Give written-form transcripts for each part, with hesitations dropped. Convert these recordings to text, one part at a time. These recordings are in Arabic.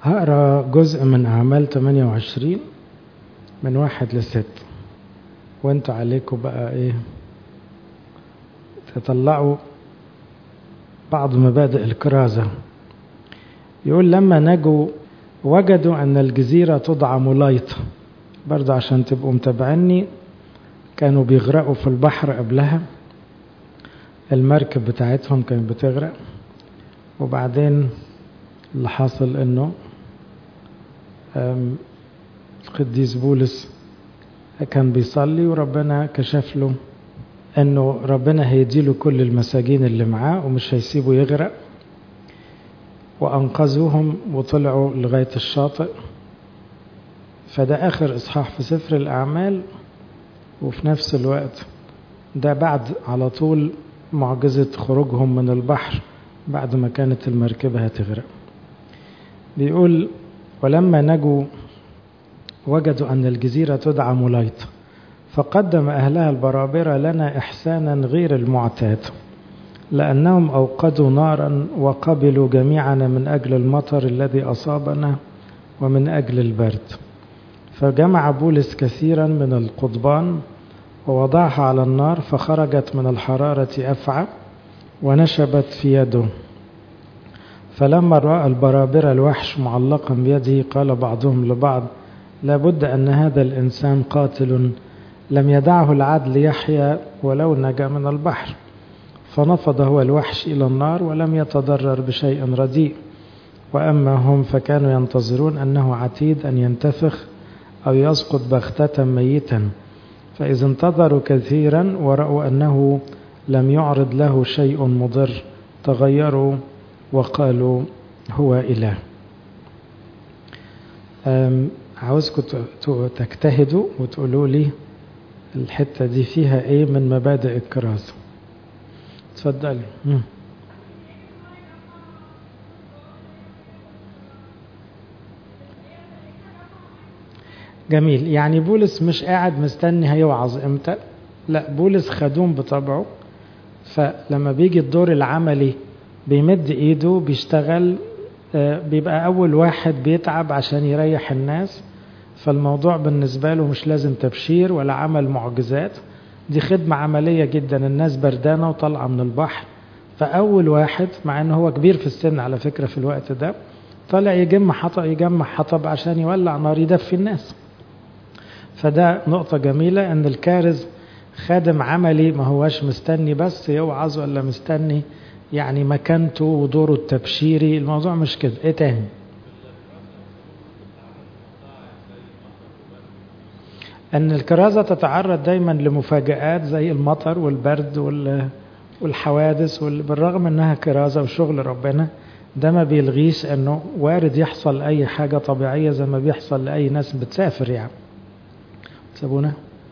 هقرأ جزء من أعمال 28 من 1-6، وانتوا عليكم بقى ايه تطلعوا بعض مبادئ الكرازة. يقول لما نجوا وجدوا أن الجزيرة تدعى ملايطة، برضه عشان تبقوا متابعيني، كانوا بيغرقوا في البحر قبلها، المركب بتاعتهم كانت بتغرق، وبعدين اللي حاصل انه القديس بولس كان بيصلي وربنا كشف له انه ربنا هيديله كل المساجين اللي معاه ومش هيسيبه يغرق، وانقذوهم وطلعوا لغاية الشاطئ. فده اخر اصحاح في سفر الاعمال، وفي نفس الوقت ده بعد على طول معجزة خروجهم من البحر بعد ما كانت المركبة هتغرق. بيقول ولما نجوا وجدوا أن الجزيرة تدعى ملايطة، فقدم أهلها البرابرة لنا إحسانا غير المعتاد، لأنهم أوقدوا نارا وقبلوا جميعنا من أجل المطر الذي أصابنا ومن أجل البرد. فجمع بولس كثيرا من القضبان ووضعها على النار، فخرجت من الحرارة أفعى ونشبت في يده. فلما رأى البرابرة الوحش معلقا بيده، قال بعضهم لبعض لابد أن هذا الإنسان قاتل، لم يدعه العدل يحيى ولو نجا من البحر. فنفض هو الوحش إلى النار ولم يتضرر بشيء رديء. وأما هم فكانوا ينتظرون أنه عتيد أن ينتفخ أو يسقط بغتة ميتا، فإذا انتظروا كثيرا ورأوا أنه لم يعرض له شيء مضر، تغيروا وقالوا هو إله. عاوزكم تجتهدوا وتقولوا لي الحتة دي فيها ايه من مبادئ الكرازة. تفضلي. جميل. يعني بولس مش قاعد مستني هيوعظ امتى، لا، بولس خدوم بطبعه، فلما بيجي الدور العملي بيمد ايده بيشتغل، بيبقى اول واحد بيتعب عشان يريح الناس. فالموضوع بالنسبة له مش لازم تبشير ولا عمل معجزات، دي خدمة عملية جدا. الناس بردانة وطلعة من البحر، فاول واحد مع انه هو كبير في السن على فكرة في الوقت ده، طلع يجمع حطب عشان يولع نار يدفي الناس. فده نقطة جميلة ان الكارز خادم عملي، ما هواش مستني بس يوعظ ولا مستني يعني مكانته ودوره التبشيري. الموضوع مش كده. ايه تاني؟ ان الكرازة تتعرض دايما لمفاجآت زي المطر والبرد والحوادث، بالرغم انها كرازة وشغل ربنا، ده ما بيلغيش انه وارد يحصل اي حاجة طبيعية زي ما بيحصل لأي ناس بتسافر. يعني سابونا.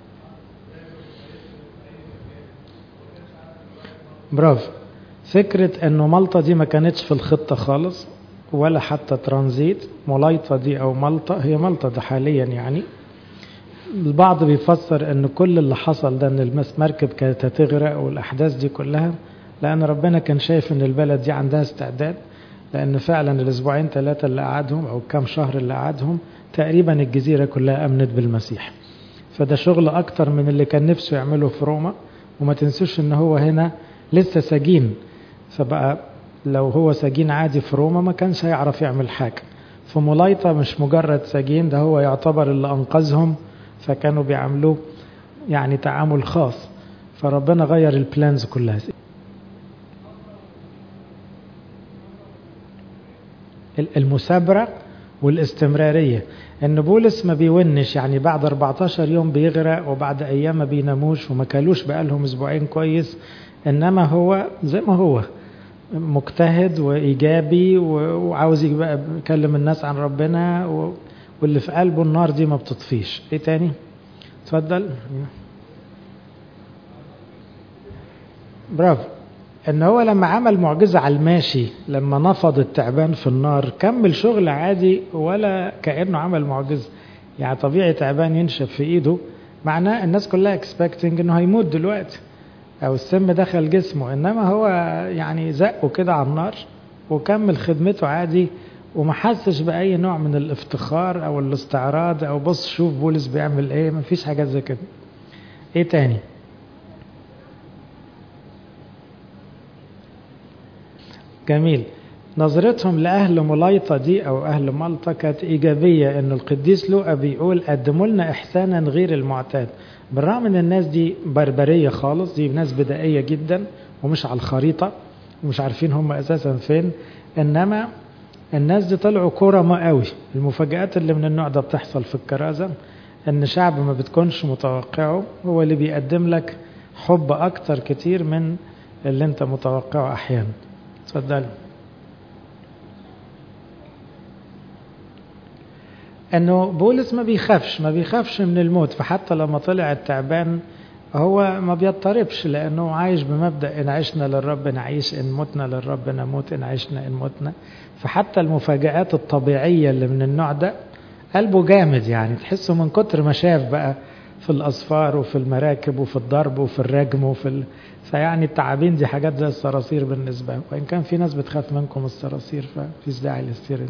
برافو. فكرة انه مالطا دي ما كانتش في الخطة خالص ولا حتى ترانزيت. ملايطة دي او مالطا، هي مالطا ده حاليا. يعني البعض بيفسر ان كل اللي حصل ده ان المركب كانت هتغرق والاحداث دي كلها لان ربنا كان شايف ان البلد دي عندها استعداد، لان فعلا الاسبوعين 3 اللي قعدهم او كام شهر اللي قعدهم تقريبا الجزيرة كلها امنت بالمسيح. فده شغل اكتر من اللي كان نفسه يعمله في روما. وما تنسوش ان هو هنا لسه سجين، فبقى لو هو سجين عادي في روما ما كانش هيعرف يعمل حاجة. في ملايطة مش مجرد سجين، ده هو يعتبر اللي أنقذهم، فكانوا بيعملوه يعني تعامل خاص. فربنا غير البلانز كلها. المثابرة والاستمرارية، ان بولس ما بيونش، يعني بعد 14 يوم بيغرق وبعد ايام ما بيناموش وما كلوش بقالهم اسبوعين كويس، انما هو زي ما هو مجتهد وايجابي وعاوز يبقى يكلم الناس عن ربنا، واللي في قلبه النار دي ما بتطفيش. ايه تاني؟ اتفضل. برافو. ان هو لما عمل معجزة على الماشي، لما نفض التعبان في النار كمل شغل عادي ولا كأنه عمل معجزة. يعني طبيعي تعبان ينشف في ايده، معناه الناس كلها expecting انه هيموت دلوقتي او السم دخل جسمه، انما هو يعني زقه كده على النار وكمل خدمته عادي وما حسش بأي نوع من الافتخار أو الاستعراض أو بص شوف بولس بيعمل إيه، ما فيش حاجات زي كده. إيه تاني؟ جميل. نظرتهم لأهل ملايطة دي أو أهل مالطا كانت إيجابية، إن القديس لوقا بيقول قدموا لنا إحسانا غير المعتاد. بالرغم إن الناس دي بربرية خالص، دي ناس بدائية جدا ومش على الخريطة ومش عارفين هم أساسا فين، إنما الناس دي طلعوا كرماء قوي. المفاجآت اللي من النوع ده بتحصل في الكرازة، إن شعب ما بتكونش متوقعه هو اللي بيقدم لك حب أكتر كتير من اللي أنت متوقعه أحيانا. اتفضل. انه بولس ما بيخافش من الموت، فحتى لما طلع التعبان هو ما بيضطربش، لانه عايش بمبدأ ان عشنا للرب نعيش، ان متنا للرب نموت، ان عشنا ان متنا. فحتى المفاجآت الطبيعية اللي من النوع ده قلبه جامد، يعني تحسه من كتر ما شاف بقى في الأصفار وفي المراكب وفي الضرب وفي الرجم فيعني التعابين دي حاجات زي الصراصير بالنسبة له، وإن كان في ناس بتخاف منكم الصراصير ففيش داعي للسير.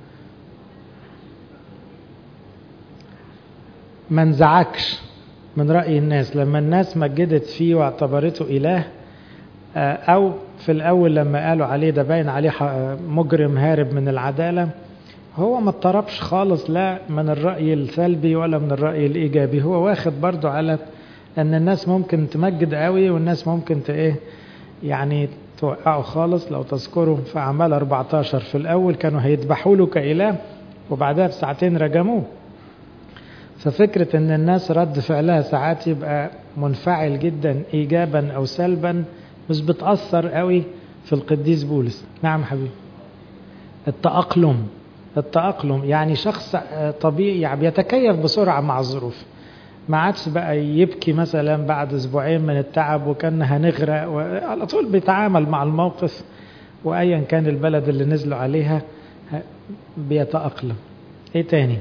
ما انزعجش من رأي الناس لما الناس مجدت فيه واعتبرته إله، أو في الأول لما قالوا عليه ده باين عليه مجرم هارب من العدالة. هو ما اضطربش خالص، لا من الرأي السلبي ولا من الرأي الإيجابي. هو واخد برضو على أن الناس ممكن تمجد قوي والناس ممكن يعني توقعوا خالص. لو تذكروا في أعمال 14 في الأول كانوا هيذبحوا له كإله، وبعدها بساعتين رجموه. ففكرة ان الناس رد فعلها ساعات يبقى منفعل جدا ايجابا او سلبا، مش بتأثر قوي في القديس بولس. نعم حبيبي. التأقلم يعني شخص طبيعي، يعني بيتكيف بسرعة مع الظروف. ما عادش بقى يبكي مثلا بعد اسبوعين من التعب وكان هنغرق، وعلى طول بيتعامل مع الموقف، وايا كان البلد اللي نزلوا عليها بيتأقلم. ايه تاني؟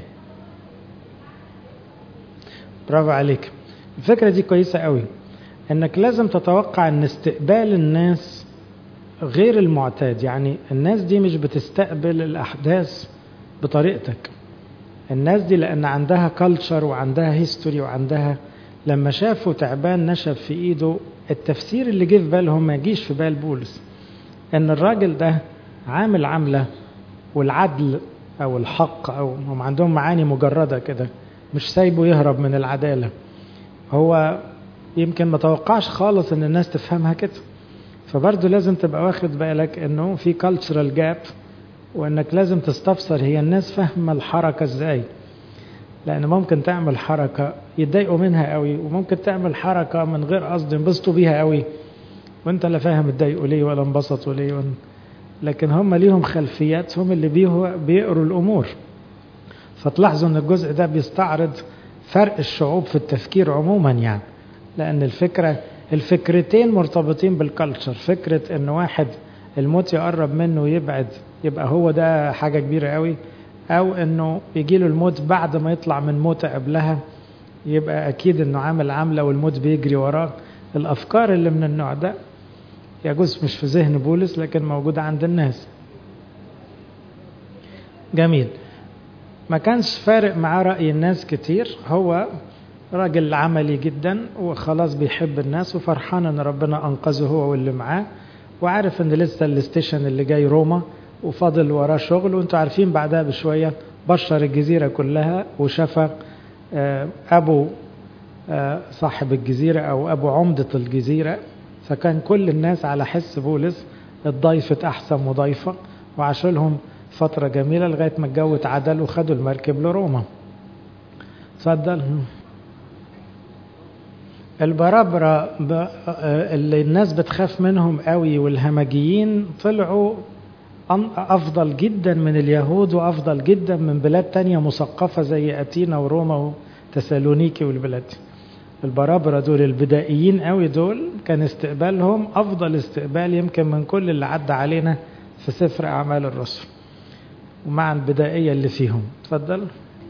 برافو عليك. الفكرة دي كويسة قوي، انك لازم تتوقع ان استقبال الناس غير المعتاد. يعني الناس دي مش بتستقبل الاحداث بطريقتك. الناس دي لان عندها كالتشر وعندها هيستوري وعندها، لما شافوا تعبان نشف في ايده، التفسير اللي جه في بالهم ما يجيش في بال بولس، ان الراجل ده عامل عملة والعدل او الحق، او هم عندهم معاني مجردة كده، مش سايبه يهرب من العدالة. هو يمكن ما توقعش خالص ان الناس تفهمها كده. فبرضه لازم تبقى واخد بالك انه في cultural gap، وانك لازم تستفسر هي الناس فاهمة الحركة ازاي، لان ممكن تعمل حركة يتضايقوا منها قوي، وممكن تعمل حركة من غير قصد ينبسطوا بيها قوي، وانت لا فاهم اتضايقوا ليه ولا انبسطوا ليه. لكن هم ليهم خلفيات، هم اللي بيقروا الامور. فتلاحظوا ان الجزء ده بيستعرض فرق الشعوب في التفكير عموما، يعني لان الفكرتين مرتبطين بالكالتشر. فكرة ان واحد الموت يقرب منه ويبعد يبقى هو ده حاجة كبيرة قوي، او انه يجيله الموت بعد ما يطلع من موتة قبلها يبقى اكيد انه عامل عملة والموت بيجري وراه. الافكار اللي من النوع ده يجوز مش في ذهن بولس لكن موجودة عند الناس. جميل. ما كانش فارق معاه رأي الناس كتير، هو راجل عملي جدا وخلاص بيحب الناس وفرحان ان ربنا انقذه هو واللي معاه، وعارف ان لسه الاستيشن اللي جاي روما وفاضل وراه شغل. وانتوا عارفين بعدها بشوية بشر الجزيرة كلها وشفى ابو صاحب الجزيرة او ابو عمدة الجزيرة. فكان كل الناس على حس بولس الضيفة احسن مضيفة، وعاشوا لهم فترة جميلة لغاية ما الجو اتعدل وخدوا المركب لروما. اتفضل. البرابرة اللي الناس بتخاف منهم قوي والهمجيين طلعوا أفضل جدا من اليهود، وأفضل جدا من بلاد تانية مثقفة زي أتينا وروما وتسالونيكي والبلاد. البرابرة دول البدائيين قوي، دول كان استقبالهم أفضل استقبال يمكن من كل اللي عدى علينا في سفر أعمال الرسل، ومع البدائية اللي فيهم. تفضل.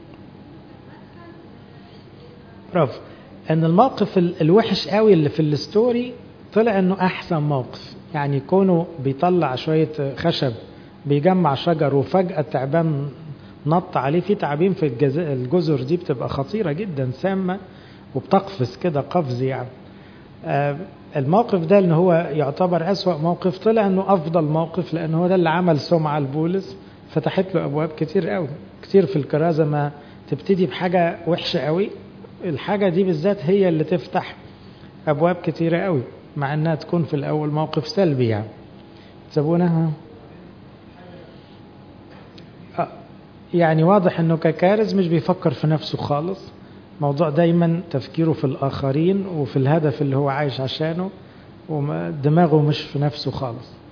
برافو. ان الموقف الوحش قوي اللي في الستوري طلع انه احسن موقف، يعني كونه بيطلع شوية خشب بيجمع شجر وفجأة تعبان نط عليه. في تعابين في الجزر دي بتبقى خطيرة جدا، سامة وبتقفز كده قفز يعني. الموقف ده ان هو يعتبر أسوأ موقف، طلع انه افضل موقف، لانه هو ده اللي عمل سمعة لبولس، فتحت له ابواب كتير قوي. كتير في الكرازة ما تبتدي بحاجة وحشة قوي، الحاجة دي بالذات هي اللي تفتح ابواب كتيرة قوي، مع انها تكون في الاول موقف سلبي يعني. تسابونها يعني واضح انه ككارز مش بيفكر في نفسه خالص، موضوع دايما تفكيره في الآخرين وفي الهدف اللي هو عايش عشانه، ودماغه مش في نفسه خالص.